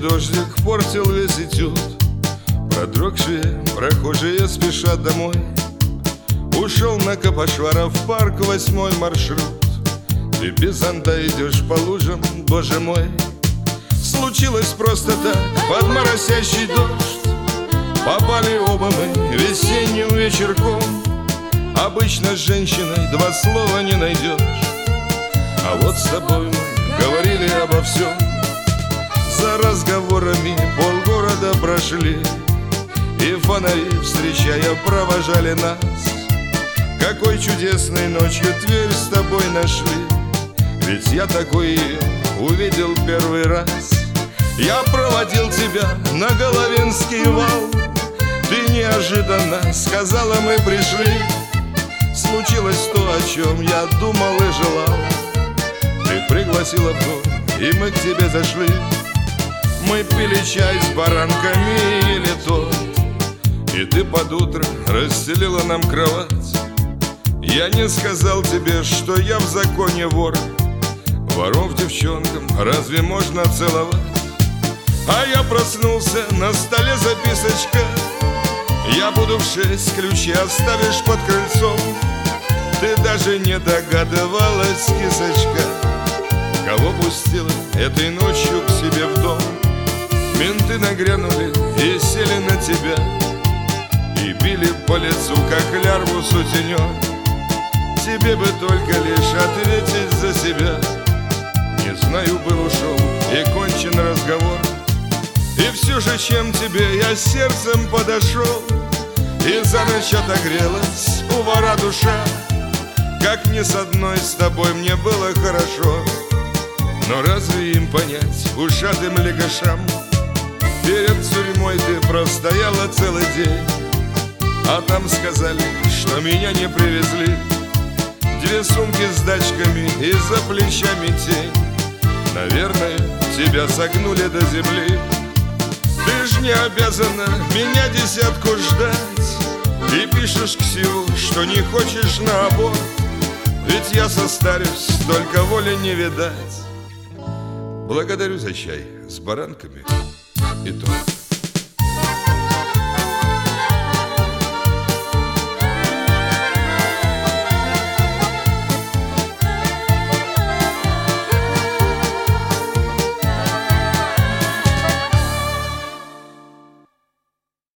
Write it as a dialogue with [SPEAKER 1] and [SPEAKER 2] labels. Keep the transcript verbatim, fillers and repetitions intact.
[SPEAKER 1] дождик портил весь этюд. Продрогшие прохожие спешат домой. Ушел на Капошвара в парк восьмой маршрут. Ты без зонта идешь по лужам, боже мой. Случилось просто так, под моросящий дождь. Попали оба мы весенним вечерком. Обычно с женщиной два слова не найдешь, а вот с тобой мы говорили обо всем. За разговорами полгорода прошли, и фонари, встречая, провожали нас. Какой чудесной ночью Тверь с тобой нашли, ведь я такой ее увидел первый раз. Я проводил тебя на Головинский вал. Ты неожиданно сказала, мы пришли. Случилось то, о чем я думал и желал. Ты пригласила в дом, и мы к тебе зашли. Мы пили чай с баранками или то, и ты под утро расстелила нам кровать. Я не сказал тебе, что я в законе вор. Воров девчонкам разве можно целовать? А я проснулся, на столе записочка. Я буду в шесть, ключи оставишь под крыльцом. Ты даже не догадывалась, кисочка, кого пустила этой ночью к себе в дом. Менты нагрянули и сели на тебя, и били по лицу, как лярву сутенер. Тебе бы только лишь ответить за себя. Не знаю, был ушел и кончен разговор. И все же, чем тебе я сердцем подошел, и за ночь отогрелась у вора душа. Как мне с одной с тобой мне было хорошо, но разве им понять, ушатым легашам? Перед тюрьмой ты простояла целый день, а там сказали, что меня не привезли. Две сумки с дачками и за плечами тень. Наверное, тебя согнули до земли. Ты ж не обязана меня десятку ждать, и пишешь Ксю, что не хочешь на аборт. Ведь я состарюсь, только воли не видать. Благодарю за чай с баранками и торт.